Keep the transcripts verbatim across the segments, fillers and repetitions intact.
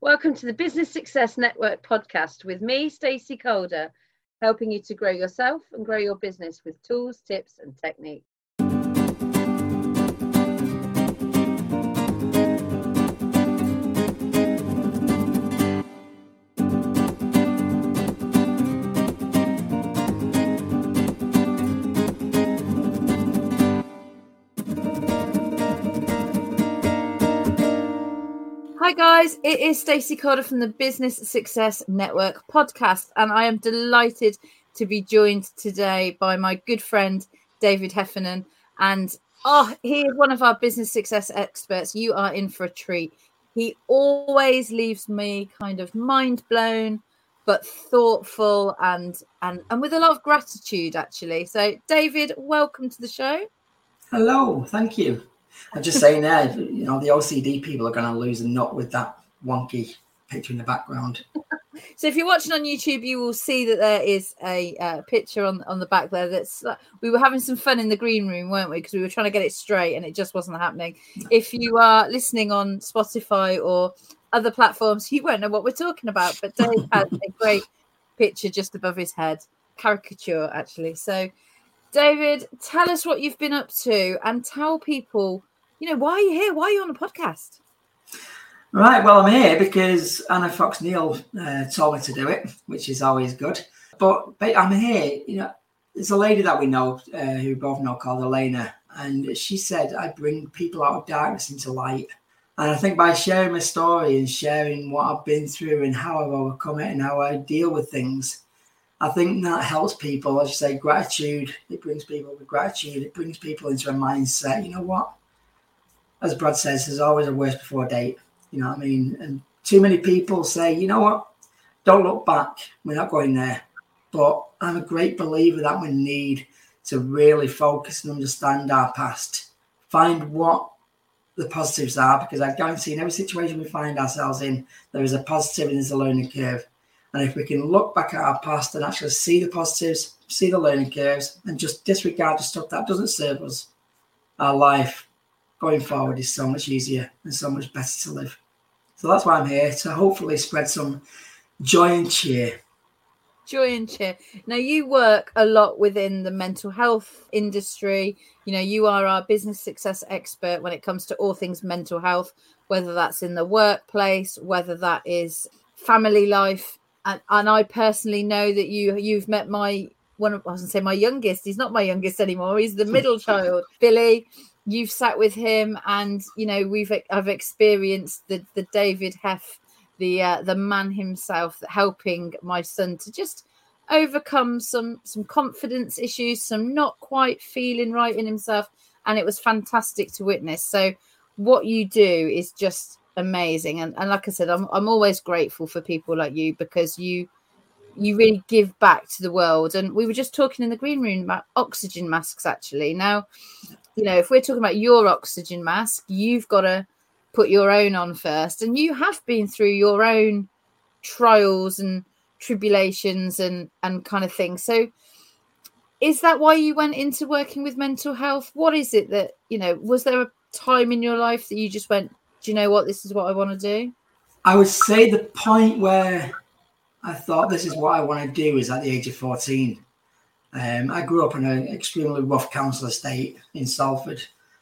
Welcome to the Business Success Network podcast with me, Stacey Calder, helping you to grow yourself and grow your business with tools, tips and techniques. Hi guys, it is Stacey Calder from the Business Success Network podcast, and I am delighted to be joined today by my good friend David Heffernan. And oh, he is one of our business success experts. You are in for a treat. He always leaves me kind of mind blown, but thoughtful and and and with a lot of gratitude, actually. So, David, welcome to the show. Hello, thank you. I'm just saying there, you know, the O C D people are going to lose a nut with that wonky picture in the background. So if you're watching on YouTube, you will see that there is a uh, picture on, on the back there. That's uh, we were having some fun in the green room, weren't we? Because we were trying to get it straight and it just wasn't happening. If you are listening on Spotify or other platforms, you won't know what we're talking about. But Dave has a great picture just above his head, caricature actually. So David, tell us what you've been up to and tell people, you know, why are you here? Why are you on the podcast? Right, well, I'm here because Anna Fox Neal uh, told me to do it, which is always good. But, but I'm here, you know, there's a lady that we know, uh, who we both know, called Elena, and she said, I bring people out of darkness into light. And I think by sharing my story and sharing what I've been through and how I've overcome it and how I deal with things, I think that helps people. As you say, gratitude, it brings people with gratitude. It brings people into a mindset. You know what? As Brad says, there's always a worse before date. You know what I mean? And too many people say, you know what? Don't look back. We're not going there. But I'm a great believer that we need to really focus and understand our past. Find what the positives are, because I guarantee in every situation we find ourselves in, there is a positive and there's a learning curve. And if we can look back at our past and actually see the positives, see the learning curves, and just disregard the stuff that doesn't serve us, our life going forward is so much easier and so much better to live. So that's why I'm here, to hopefully spread some joy and cheer. Joy and cheer. Now, you work a lot within the mental health industry. You know, you are our business success expert when it comes to all things mental health, whether that's in the workplace, whether that is family life. And, and I personally know that you, you've met my, one of, I was going to say my youngest. He's not my youngest anymore. He's the middle child, Billy. You've sat with him and, you know, we've, I've experienced the, the David Heff, the, uh, the man himself, helping my son to just overcome some, some confidence issues, some not quite feeling right in himself. And it was fantastic to witness. So what you do is just amazing. And, and like I said, I'm I'm always grateful for people like you, because you you really give back to the world. And we were just talking in the green room about oxygen masks, actually. Now, you know, if we're talking about your oxygen mask, you've got to put your own on first. And you have been through your own trials and tribulations and, and kind of things. So is that why you went into working with mental health? What is it that, you know, was there a time in your life that you just went, do you know what, this is what I want to do? I would say the point where I thought this is what I want to do is at the age of fourteen. Um, I grew up in an extremely rough council estate in Salford,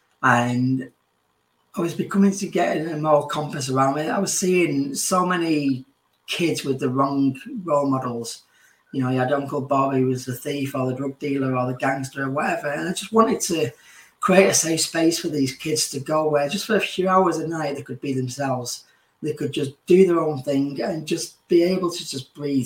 and I was becoming to get a moral compass around me. I was seeing so many kids with the wrong role models. You know, you had Uncle Bob, who was the thief or the drug dealer or the gangster or whatever, and I just wanted to create a safe space for these kids to go where just for a few hours a night they could be themselves. They could just do their own thing and just be able to just breathe.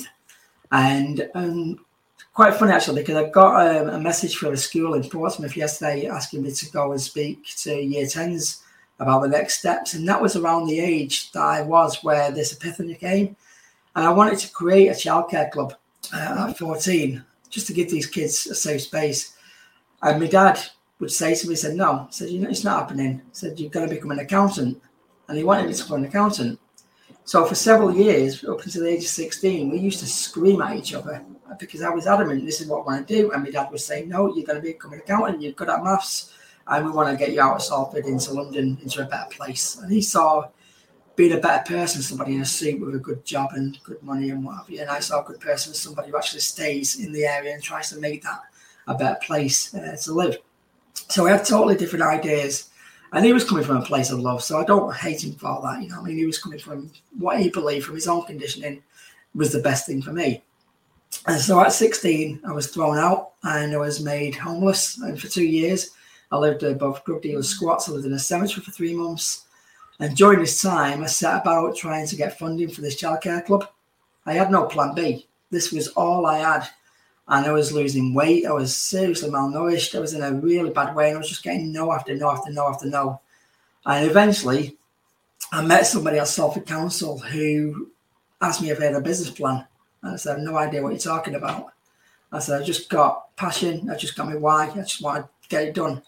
And um, quite funny, actually, because I got um, a message from a school in Portsmouth yesterday asking me to go and speak to year tens about the next steps. And that was around the age that I was where this epiphany came. And I wanted to create a childcare club uh, at fourteen, just to give these kids a safe space. And my dad would say to me, he said, no, he said, you know, it's not happening. He said, you're going to become an accountant. And he wanted me to become an accountant. So for several years, up until the age of sixteen, we used to scream at each other because I was adamant, this is what I want to do. And my dad was saying, no, you're going to become an accountant, you're good at maths, and we want to get you out of Salford into London, into a better place. And he saw being a better person, somebody in a suit with a good job and good money and what have you. And I saw a good person as somebody who actually stays in the area and tries to make that a better place uh, to live. So we had totally different ideas. And he was coming from a place of love, so I don't hate him for that. You know, I mean, he was coming from what he believed from his own conditioning was the best thing for me. And so at sixteen, I was thrown out and I was made homeless. And for two years, I lived above drug dealers' squats. I lived in a cemetery for three months. And during this time, I set about trying to get funding for this childcare club. I had no plan B. This was all I had. And I was losing weight. I was seriously malnourished. I was in a really bad way. And I was just getting no after no after no after no. And eventually, I met somebody at Salford Council who asked me if I had a business plan. And I said, I have no idea what you're talking about. I said, I just got passion. I just got my why. I just want to get it done.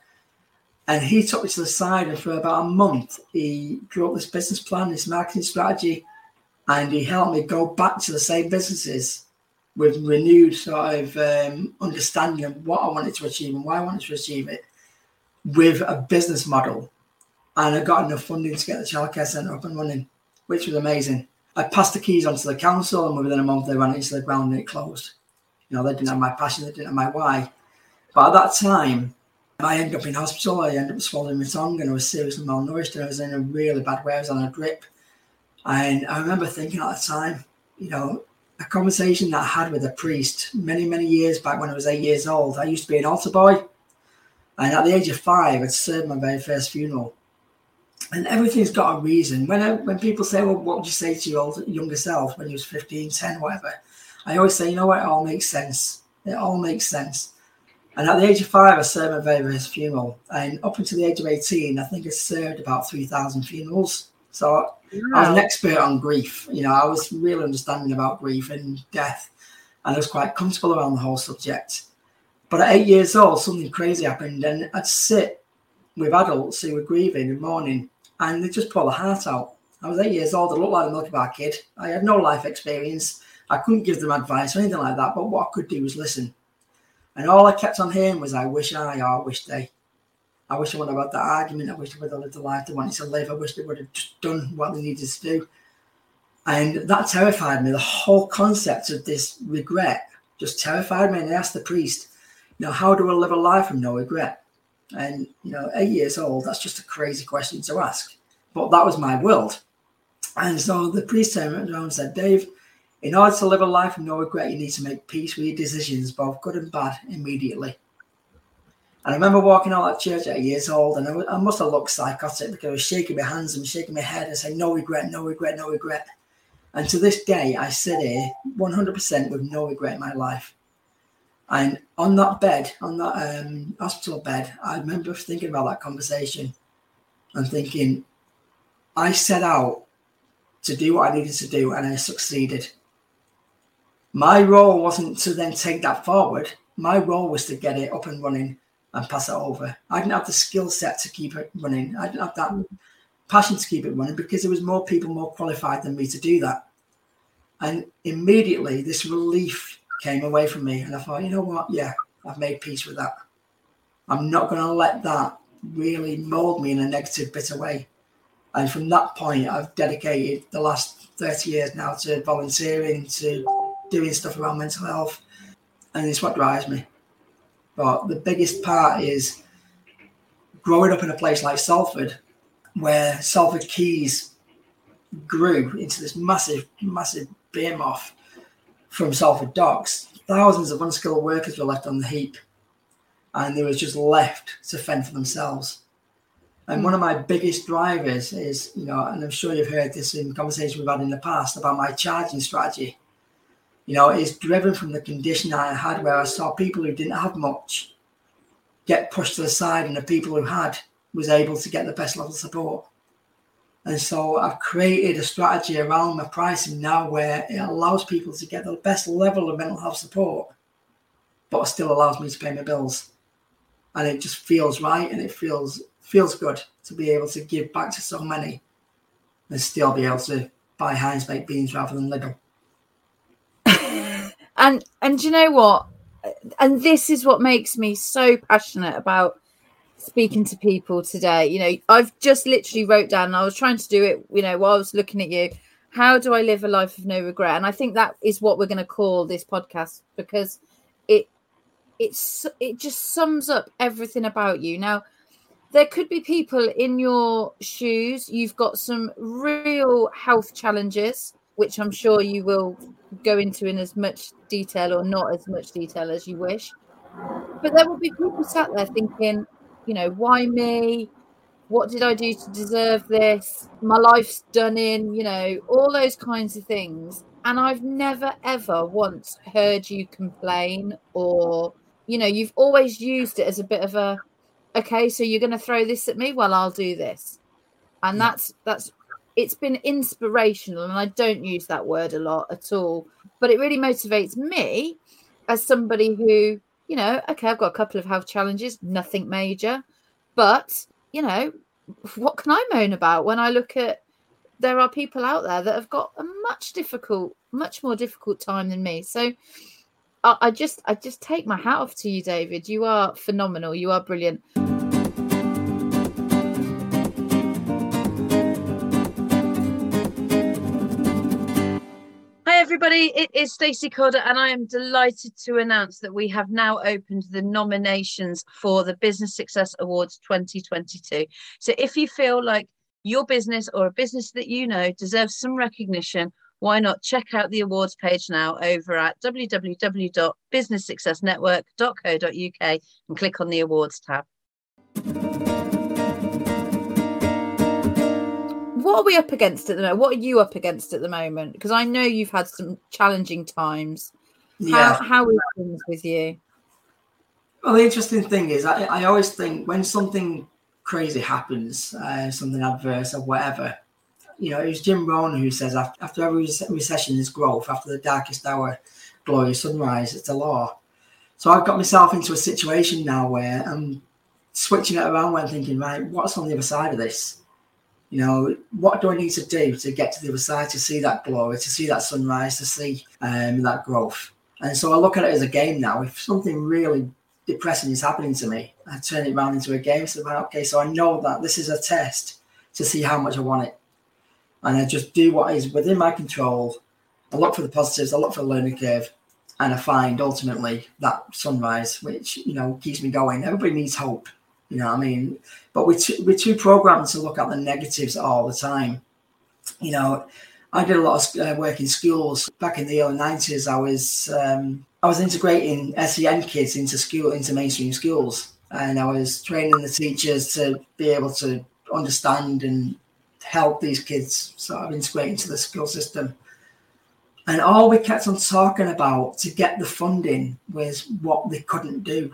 And he took me to the side, and for about a month, he drew up this business plan, this marketing strategy, and he helped me go back to the same businesses with renewed sort of um, understanding of what I wanted to achieve and why I wanted to achieve it, with a business model. And I got enough funding to get the childcare centre up and running, which was amazing. I passed the keys on to the council, and within a month they ran it into the ground and it closed. You know, they didn't have my passion, they didn't have my why. But at that time, I ended up in hospital. I ended up swallowing my tongue, and I was seriously malnourished, and I was in a really bad way. I was on a drip. And I remember thinking at the time, you know, a conversation that I had with a priest many, many years back when I was eight years old. I used to be an altar boy. And at the age of five, I'd served my very first funeral. And everything's got a reason. When I, when people say, well, what would you say to your old, younger self when you was fifteen, ten, whatever? I always say, you know what, it all makes sense. It all makes sense. And at the age of five, I served my very first funeral. And up until the age of eighteen, I think I served about three thousand funerals. So wow. I was an expert on grief. You know, I was really understanding about grief and death. And I was quite comfortable around the whole subject. But at eight years old, something crazy happened. And I'd sit with adults who were grieving and mourning, and they just pull the heart out. I was eight years old. I looked like a milk bar kid. I had no life experience. I couldn't give them advice or anything like that. But what I could do was listen. And all I kept on hearing was, I wish I, or I wish they. I wish I wouldn't have had that argument. I wish they would have lived the life they wanted to live. I wish they would have just done what they needed to do. And that terrified me. The whole concept of this regret just terrified me. And I asked the priest, you know, how do I live a life with no regret? And, you know, eight years old, that's just a crazy question to ask. But that was my world. And so the priest turned around and said, Dave, in order to live a life of no regret, you need to make peace with your decisions, both good and bad, immediately. And I remember walking out of church at eight years old, and I, I must have looked psychotic because I was shaking my hands and shaking my head and saying, no regret, no regret, no regret. And to this day, I sit here one hundred percent with no regret in my life. And on that bed, on that um, hospital bed, I remember thinking about that conversation and thinking, I set out to do what I needed to do, and I succeeded. My role wasn't to then take that forward. My role was to get it up and running and pass it over. I didn't have the skill set to keep it running. I didn't have that passion to keep it running because there was more people more qualified than me to do that. And immediately this relief came away from me, and I thought, you know what? Yeah, I've made peace with that. I'm not going to let that really mold me in a negative, bitter way. And from that point, I've dedicated the last thirty years now to volunteering, to doing stuff around mental health, and it's what drives me. But the biggest part is growing up in a place like Salford, where Salford Quays grew into this massive, massive behemoth from Salford Docks. Thousands of unskilled workers were left on the heap, and they was just left to fend for themselves. And one of my biggest drivers is, you know, and I'm sure you've heard this in conversations we've had in the past about my charging strategy. You know, it's driven from the condition I had where I saw people who didn't have much get pushed to the side, and the people who had was able to get the best level of support. And so I've created a strategy around my pricing now where it allows people to get the best level of mental health support, but still allows me to pay my bills. And it just feels right, and it feels feels good to be able to give back to so many and still be able to buy Heinz baked beans rather than Lidl. and and do you know what? And this is what makes me so passionate about speaking to people today. You know, I've just literally wrote down, and I was trying to do it, you know, while I was looking at you, how do I live a life of no regret? And I think that is what we're going to call this podcast, because it it's it just sums up everything about you. Now, there could be people in your shoes. You've got some real health challenges, which I'm sure you will go into in as much detail or not as much detail as you wish. But there will be people sat there thinking, you know, why me? What did I do to deserve this? My life's done in, you know, all those kinds of things. And I've never, ever once heard you complain, or, you know, you've always used it as a bit of a, okay, so you're going to throw this at me? Well, I'll do this. And that's, that's, it's been inspirational. And I don't use that word a lot at all, but it really motivates me as somebody who, you know, okay, I've got a couple of health challenges, nothing major, but, you know, what can I moan about when I look at, there are people out there that have got a much difficult, much more difficult time than me. So I, I just, I just take my hat off to you, David. You are phenomenal. You are brilliant. Hi everybody, it is Stacey Calder, and I am delighted to announce that we have now opened the nominations for the Business Success Awards twenty twenty-two. So if you feel like your business or a business that you know deserves some recognition, why not check out the awards page now over at w w w dot business success network dot co dot u k and click on the awards tab. What are we up against at the moment? What are you up against at the moment? Because I know you've had some challenging times. Yeah. How, how are things with you? Well, the interesting thing is, I, I always think when something crazy happens, uh, something adverse or whatever, you know, it was Jim Rohn who says after, after every recession is growth, after the darkest hour, glorious sunrise. It's a law. So I've got myself into a situation now where I'm switching it around when thinking, right, what's on the other side of this? You know, what do I need to do to get to the other side, to see that glory, to see that sunrise, to see um, that growth? And so I look at it as a game now. If something really depressing is happening to me, I turn it around into a game. So, okay, so I know that this is a test to see how much I want it. And I just do what is within my control. I look for the positives, I look for the learning curve, and I find ultimately that sunrise, which, you know, keeps me going. Everybody needs hope. You know what I mean? But we're too, we're too programmed to look at the negatives all the time. You know, I did a lot of uh, work in schools. Back in the early nineties, I was um, I was integrating S E N kids into school, into mainstream schools. And I was training the teachers to be able to understand and help these kids sort of integrate into the school system. And all we kept on talking about to get the funding was what they couldn't do.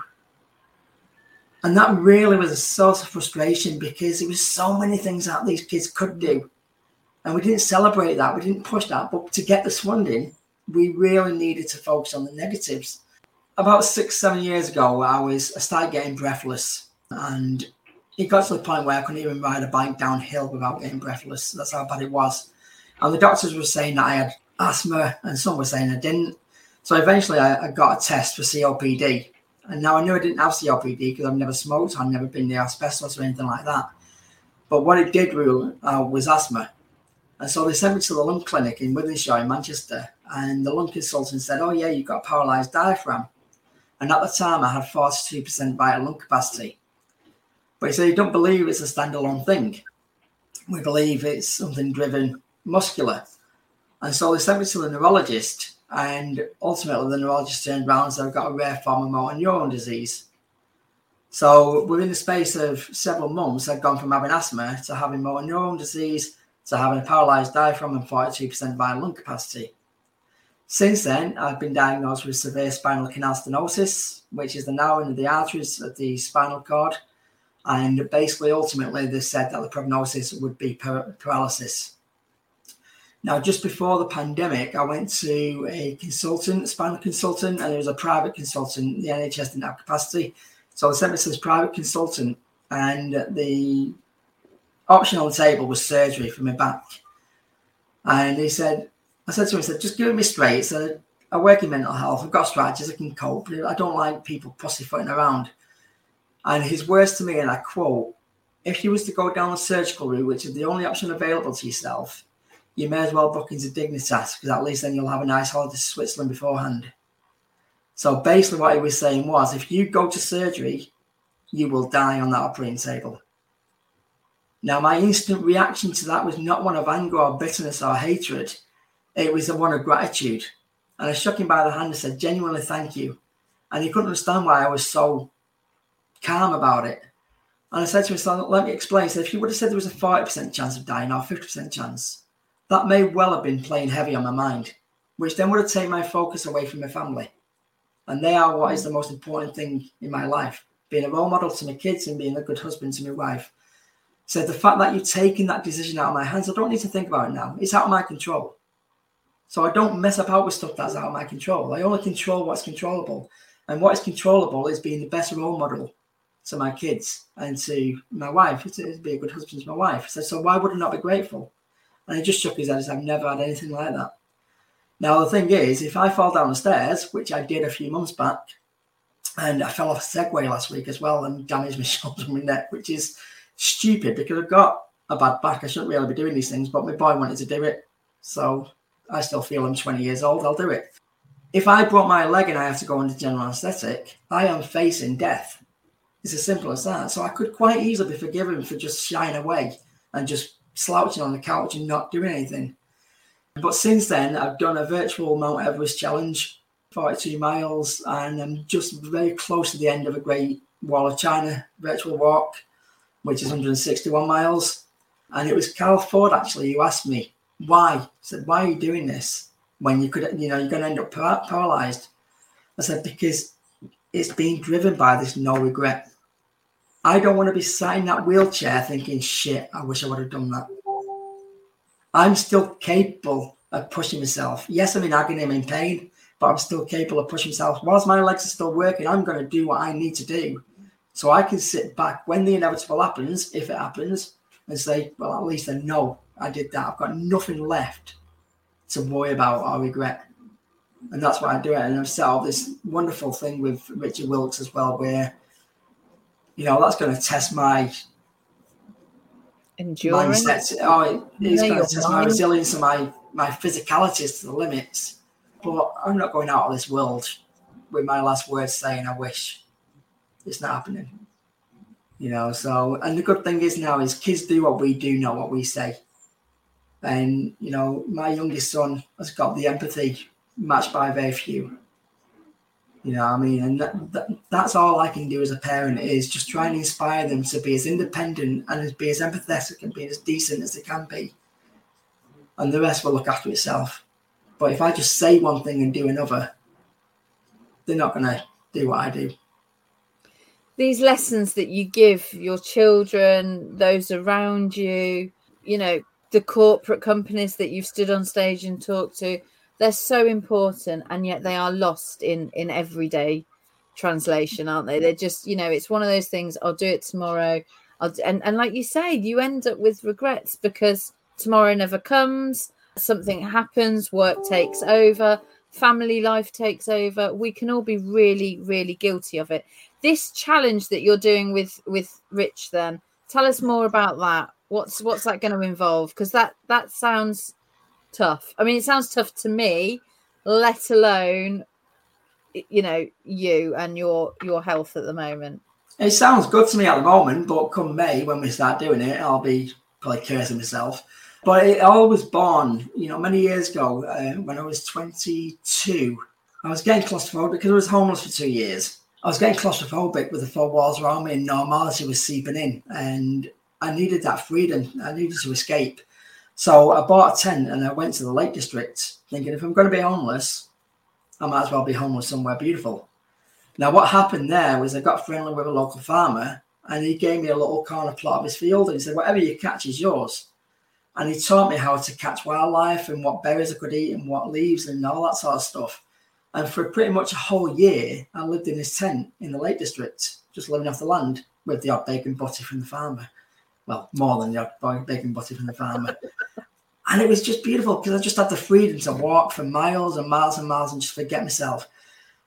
And that really was a source of frustration, because there was so many things that these kids could do. And we didn't celebrate that. We didn't push that. But to get this funding, we really needed to focus on the negatives. About six, seven years ago, I was I started getting breathless. And it got to the point where I couldn't even ride a bike downhill without getting breathless. That's how bad it was. And the doctors were saying that I had asthma, and some were saying I didn't. So eventually I, I got a test for C O P D. And now I knew I didn't have C O P D because I've never smoked. I've never been near asbestos or anything like that. But what it did rule uh, was asthma. And so they sent me to the lung clinic in Wythenshawe in Manchester. And the lung consultant said, oh, yeah, you've got a paralysed diaphragm. And at the time, I had forty-two percent vital lung capacity. But he said, you don't believe it's a standalone thing. We believe it's something driven muscular. And so they sent me to the neurologist. And ultimately, the neurologist turned around and said, I've got a rare form of motor neuron disease. So within the space of several months, I'd gone from having asthma to having motor neuron disease to having a paralysed diaphragm and forty-two percent vital lung capacity. Since then, I've been diagnosed with severe spinal canal stenosis, which is the narrowing of the arteries of the spinal cord. And basically, ultimately, they said that the prognosis would be par- paralysis. Now, just before the pandemic, I went to a consultant, a spinal consultant, and it was a private consultant. The N H S didn't have capacity. So they sent me to this private consultant, and the option on the table was surgery for my back. And he said, I said to him, I said, just give it me straight. So I work in mental health. I've got strategies. I can cope. I don't like people pussyfooting around. And his words to me, and I quote, if you was to go down the surgical route, which is the only option available to yourself, you may as well book into Dignitas, because at least then you'll have a nice holiday to Switzerland beforehand. So basically what he was saying was, if you go to surgery, you will die on that operating table. Now, my instant reaction to that was not one of anger or bitterness or hatred. It was one of gratitude. And I shook him by the hand and said, genuinely, thank you. And he couldn't understand why I was so calm about it. And I said to him, so let me explain. So if you would have said there was a forty percent chance of dying or fifty percent chance, that may well have been playing heavy on my mind, which then would have taken my focus away from my family. And they are what is the most important thing in my life, being a role model to my kids and being a good husband to my wife. So the fact that you've taken that decision out of my hands, I don't need to think about it now. It's out of my control. So I don't mess about with stuff that's out of my control. I only control what's controllable. And what is controllable is being the best role model to my kids and to my wife, to be a good husband to my wife. So, so why would I not be grateful? And he just shook his head and said, I've never had anything like that. Now, the thing is, if I fall down the stairs, which I did a few months back, and I fell off a Segway last week as well and damaged my shoulder and my neck, which is stupid because I've got a bad back. I shouldn't really be doing these things, but my boy wanted to do it. So I still feel I'm twenty years old. I'll do it. If I broke my leg and I have to go under general anaesthetic, I am facing death. It's as simple as that. So I could quite easily be forgiven for just shying away and just slouching on the couch and not doing anything. But since then, I've done a virtual Mount Everest challenge, forty-two miles, and I'm just very close to the end of a Great Wall of China virtual walk, which is one hundred sixty-one miles. And it was Carl Ford, actually, who asked me, why? I said, why are you doing this when you could, you know, you're going to end up par- paralyzed? I said, because it's being driven by this no regret. I don't want to be sat in that wheelchair thinking, shit, I wish I would have done that. I'm still capable of pushing myself. Yes, I'm in agony, I'm in pain, but I'm still capable of pushing myself. Whilst my legs are still working, I'm going to do what I need to do. So I can sit back when the inevitable happens, if it happens, and say, well, at least I know I did that. I've got nothing left to worry about or regret. And that's why I do it. And I've set up this wonderful thing with Richard Wilkes as well, where, you know, that's going to test my endurance. Mindset. Oh, it's going to test my resilience and my, my physicalities to the limits. But I'm not going out of this world with my last words saying, I wish. It's not happening. You know, so, and the good thing is now is kids do what we do, not what we say. And, you know, my youngest son has got the empathy matched by very few. You know what I mean? And that, that, that's all I can do as a parent is just try and inspire them to be as independent and as be as empathetic and be as decent as they can be. And the rest will look after itself. But if I just say one thing and do another, they're not going to do what I do. These lessons that you give your children, those around you, you know, the corporate companies that you've stood on stage and talked to, they're so important, and yet they are lost in, in everyday translation, aren't they? They're just, you know, it's one of those things, I'll do it tomorrow. I'll do, and, and like you say, you end up with regrets because tomorrow never comes, something happens, work takes over, family life takes over. We can all be really, really guilty of it. This challenge that you're doing with, with Rich, then, tell us more about that. What's what's that going to involve? Because that, that sounds tough. I mean, it sounds tough to me, let alone, you know, you and your your health at the moment. It sounds good to me at the moment, but come May, when we start doing it, I'll be probably cursing myself. But it all was born, you know, many years ago uh, when I was twenty-two. I was getting claustrophobic because I was homeless for two years. I was getting claustrophobic with the four walls around me and normality was seeping in. And I needed that freedom. I needed to escape. So I bought a tent and I went to the Lake District thinking if I'm going to be homeless, I might as well be homeless somewhere beautiful. Now, what happened there was I got friendly with a local farmer and he gave me a little corner plot of his field and he said, whatever you catch is yours. And he taught me how to catch wildlife and what berries I could eat and what leaves and all that sort of stuff. And for pretty much a whole year, I lived in this tent in the Lake District, just living off the land with the odd bacon butty from the farmer. Well, more than the odd bacon butty from the farmer. And it was just beautiful because I just had the freedom to walk for miles and miles and miles and just forget myself.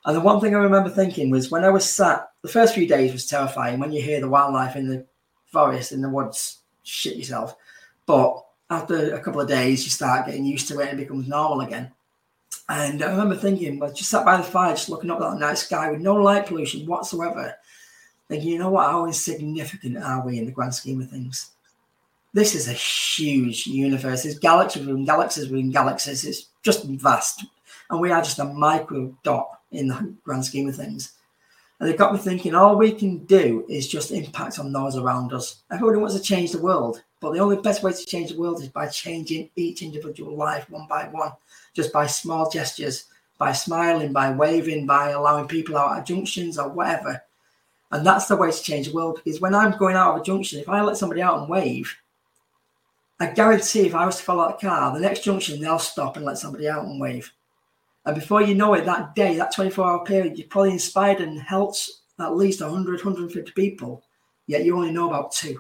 And the one thing I remember thinking was when I was sat, the first few days was terrifying when you hear the wildlife in the forest, in the woods, shit yourself. But after a couple of days, you start getting used to it and it becomes normal again. And I remember thinking, well, just sat by the fire, just looking up at that night sky with no light pollution whatsoever, thinking, you know what, how insignificant are we in the grand scheme of things? This is a huge universe. There's galaxies within galaxies within galaxies. It's just vast. And we are just a micro dot in the grand scheme of things. And it got me thinking, all we can do is just impact on those around us. Everybody wants to change the world, but the only best way to change the world is by changing each individual life one by one, just by small gestures, by smiling, by waving, by allowing people out at junctions or whatever. And that's the way to change the world, because when I'm going out of a junction, if I let somebody out and wave, I guarantee if I was to follow that car, the next junction, they'll stop and let somebody out and wave. And before you know it, that day, that twenty-four hour period, you've probably inspired and helped at least one hundred, one hundred fifty people, yet you only know about two.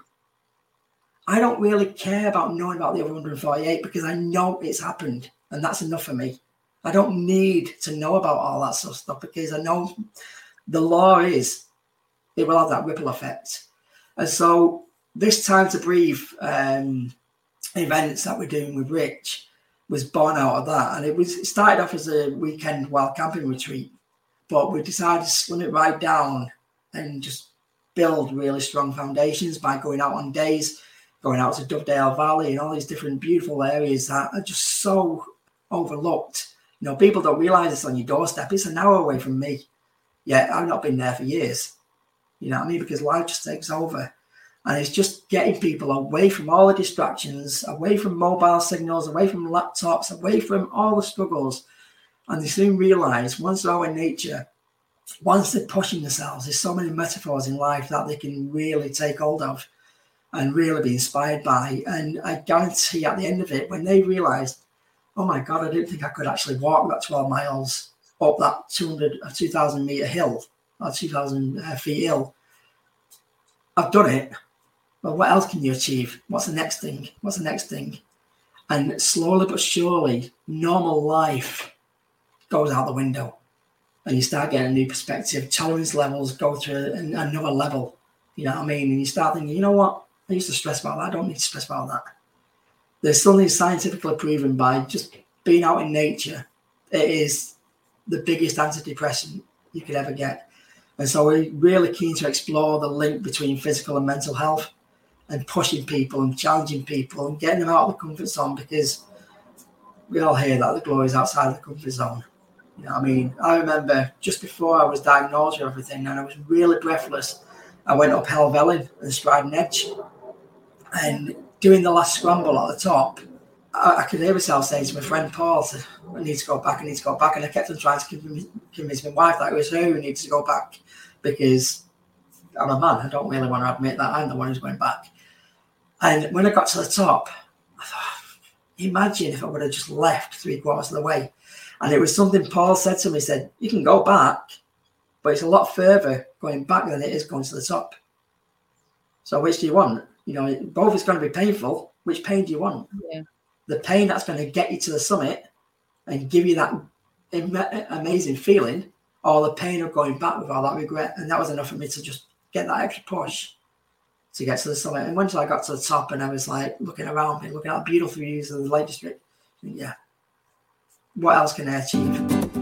I don't really care about knowing about the other one hundred forty-eight because I know it's happened, and that's enough for me. I don't need to know about all that sort of stuff because I know the law is it will have that ripple effect. And so this Time to Breathe um, events that we're doing with Rich was born out of that. And it was it started off as a weekend wild camping retreat, but we decided to slim it right down and just build really strong foundations by going out on days, going out to Dovedale Valley and all these different beautiful areas that are just so overlooked. You know, people don't realize it's on your doorstep. It's an hour away from me. Yeah, I've not been there for years. You know what I mean? Because life just takes over. And it's just getting people away from all the distractions, away from mobile signals, away from laptops, away from all the struggles. And they soon realize once they're out in nature, once they're pushing themselves, there's so many metaphors in life that they can really take hold of and really be inspired by. And I guarantee at the end of it, when they realize, oh my God, I didn't think I could actually walk that twelve miles up that two hundred or two thousand meter hill, or two thousand uh, feet hill. I've done it. Well, what else can you achieve? What's the next thing? What's the next thing? And slowly but surely, normal life goes out the window. And you start getting a new perspective. Tolerance levels go through another level. You know what I mean? And you start thinking, you know what? I used to stress about that. I don't need to stress about that. There's something scientifically proven by just being out in nature. It is the biggest antidepressant you could ever get. And so we're really keen to explore the link between physical and mental health, and pushing people and challenging people and getting them out of the comfort zone, because we all hear that the glory is outside of the comfort zone. You know what I mean? I remember just before I was diagnosed with everything and I was really breathless, I went up Helvellyn and Striding Edge. And doing the last scramble at the top, I, I could hear myself saying to my friend Paul, I need to go back, I need to go back. And I kept on trying to convince, convince my wife that it was her who needed to go back, because I'm a man. I don't really want to admit that I'm the one who's going back. And when I got to the top, I thought, imagine if I would have just left three quarters of the way. And it was something Paul said to me, he said, you can go back, but it's a lot further going back than it is going to the top. So which do you want? You know, both is going to be painful. Which pain do you want? Yeah. The pain that's going to get you to the summit and give you that am- amazing feeling, or the pain of going back with all that regret. And that was enough for me to just get that extra push to get to the summit. And once I got to the top and I was like looking around me, looking at beautiful views of the Lake District, yeah, what else can I achieve?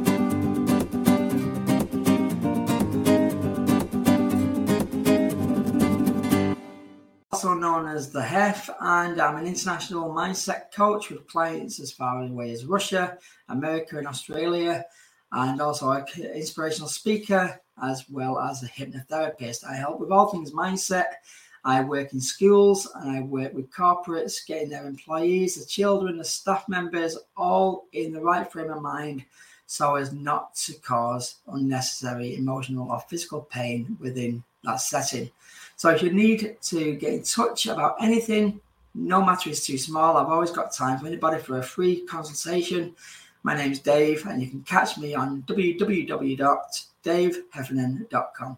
Also known as the Hef, and I'm an international mindset coach with clients as far away as Russia, America, and Australia, and also an inspirational speaker as well as a hypnotherapist. I help with all things mindset. I work in schools and I work with corporates, getting their employees, the children, the staff members, all in the right frame of mind so as not to cause unnecessary emotional or physical pain within that setting. So if you need to get in touch about anything, no matter it's too small, I've always got time for anybody for a free consultation. My name's Dave, and you can catch me on w w w dot dave heffernan dot com.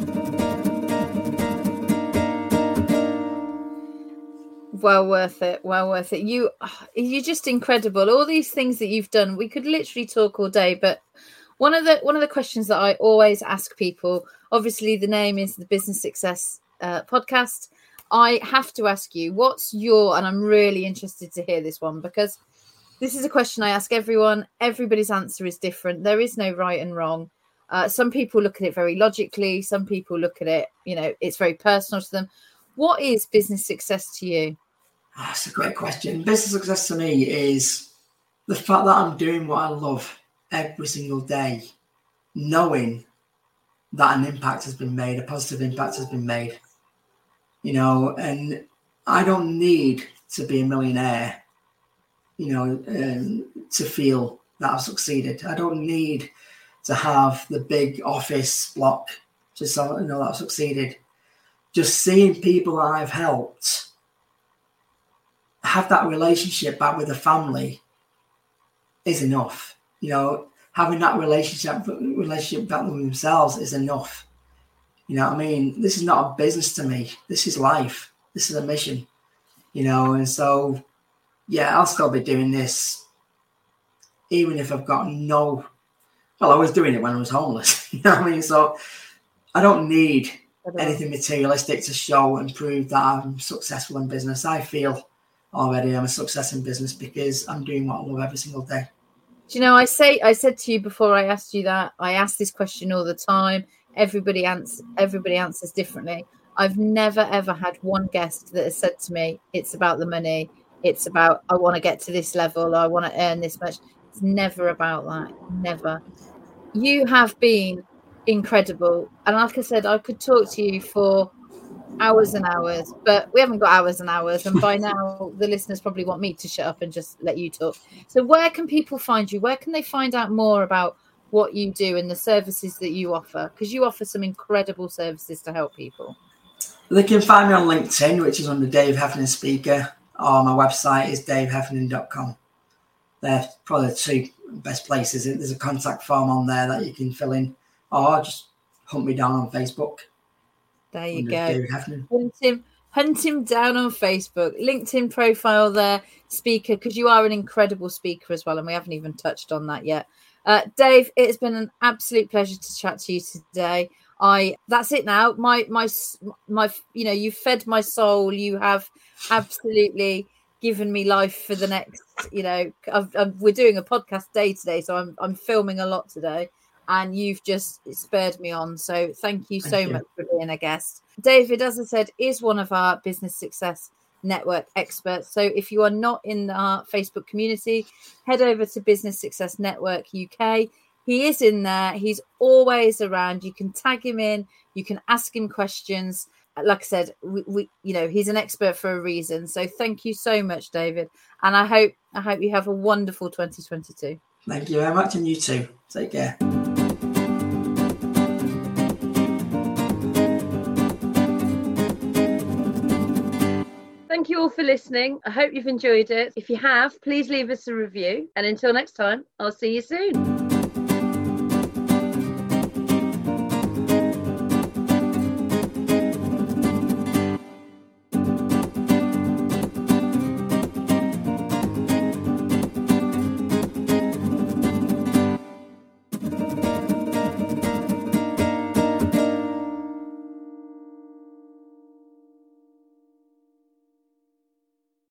Well worth it. Well worth it. You, you're just incredible. All these things that you've done, we could literally talk all day, but One of the one of the questions that I always ask people, obviously the name is the Business Success uh, Podcast. I have to ask you, what's your, and I'm really interested to hear this one, because this is a question I ask everyone. Everybody's answer is different. There is no right and wrong. Uh, some people look at it very logically. Some people look at it, you know, it's very personal to them. What is business success to you? Oh, that's a great question. Business success to me is the fact that I'm doing what I love every single day, knowing that an impact has been made, a positive impact has been made, you know, and I don't need to be a millionaire, you know, um, to feel that I've succeeded. I don't need to have the big office block just so you know that I've succeeded. Just seeing people that I've helped have that relationship back with the family is enough. You know, having that relationship relationship back with themselves is enough. You know what I mean? This is not a business to me. This is life. This is a mission. You know, and so, yeah, I'll still be doing this even if I've got no... Well, I was doing it when I was homeless. You know what I mean? So I don't need anything materialistic to show and prove that I'm successful in business. I feel already I'm a success in business because I'm doing what I love every single day. Do you know, I say I said to you before I asked you that, I ask this question all the time. Everybody answers, everybody answers differently. I've never, ever had one guest that has said to me, it's about the money. It's about, I want to get to this level. I want to earn this much. It's never about that. Never. You have been incredible. And like I said, I could talk to you for hours and hours, but we haven't got hours and hours. And by now, the listeners probably want me to shut up and just let you talk. So where can people find you? Where can they find out more about what you do and the services that you offer? Because you offer some incredible services to help people. They can find me on LinkedIn, which is under Dave Heffernan Speaker, or my website is dave heffernan dot com. They're probably the two best places. There's a contact form on there that you can fill in, or just hunt me down on Facebook. There you go. Hunt him, hunt him down on Facebook. LinkedIn profile there, speaker, because you are an incredible speaker as well, and we haven't even touched on that yet. Uh, Dave, it has been an absolute pleasure to chat to you today. I that's it now. My my my. You know, you fed my soul. You have absolutely given me life for the next. You know, I've, I've, we're doing a podcast day today, so I'm I'm filming a lot today. And you've just spurred me on. So thank you so thank you. much for being a guest. David, as I said, is one of our Business Success Network experts. So if you are not in our Facebook community, head over to Business Success Network U K. He is in there. He's always around. You can tag him in. You can ask him questions. Like I said, we, we you know, he's an expert for a reason. So thank you so much, David. And I hope I hope you have a wonderful twenty twenty-two. Thank you very much. And you too. Take care. Thank you all for listening. I hope you've enjoyed it. If you have, please leave us a review. And until next time, I'll see you soon.